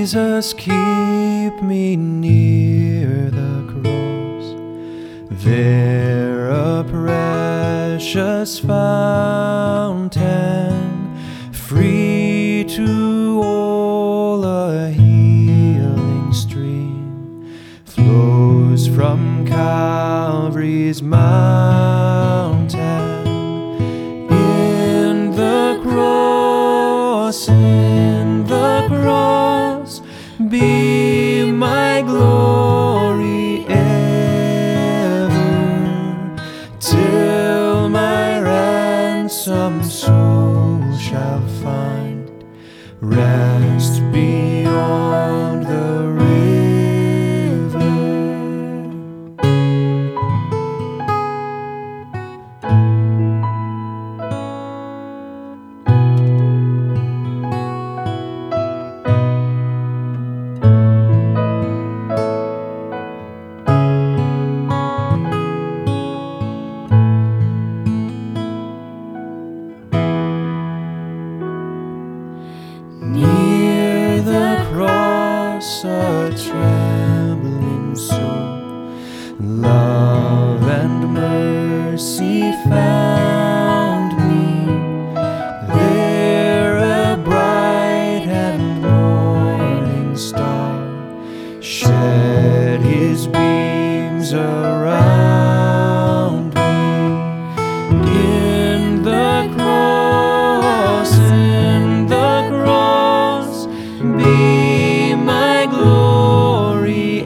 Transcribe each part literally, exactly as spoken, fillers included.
Jesus, keep me near the cross, there a precious fountain, free to all a healing stream, flows from Calvary's mountain. In the cross, in the cross, be my glory ever, till my ransomed soul shall find rest beyond the river. Near the cross a trembling soul, love and mercy found me. There a bright and morning star shed his beams around me. In the cross, in the cross, be my glory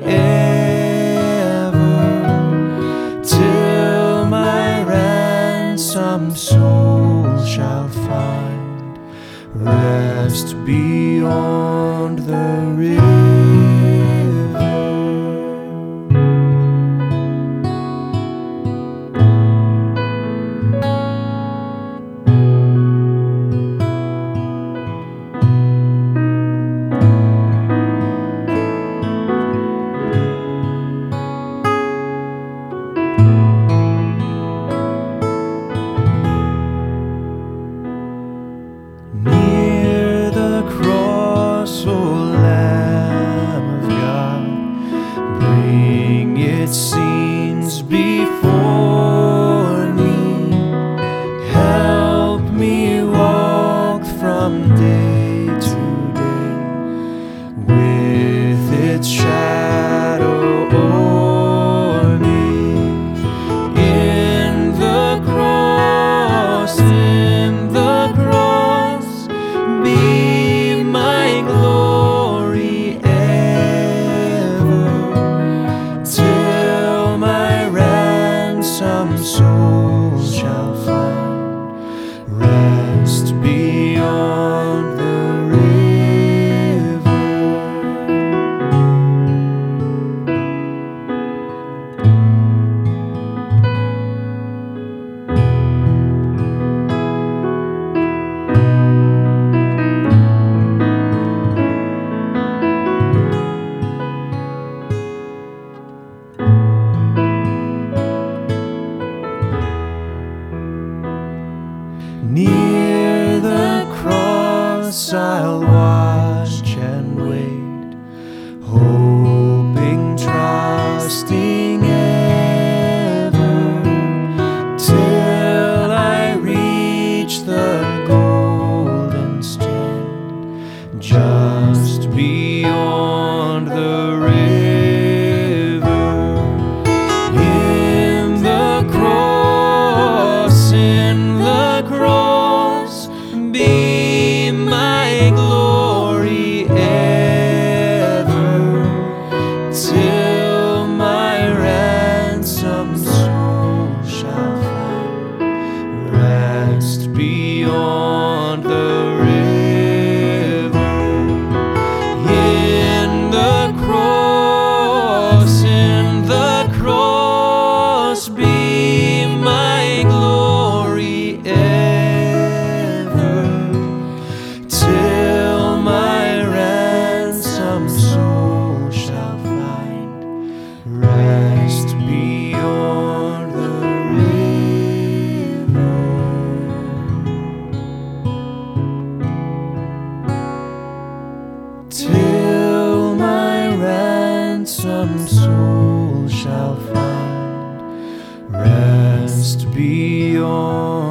ever, till my ransomed soul shall find rest beyond the river. Near the cross, O Lamb of God, bring its scenes before me. Help me walk from day to day with its shadow o'er me. In the cross, in the cross, be my glory ever, till my ransomed soul shall find rest beyond the river. Near the cross I'll watch and wait, hoping, trusting ever, till I reach the golden strand, just beyond the river. In the cross, in the cross, be my glory just beyond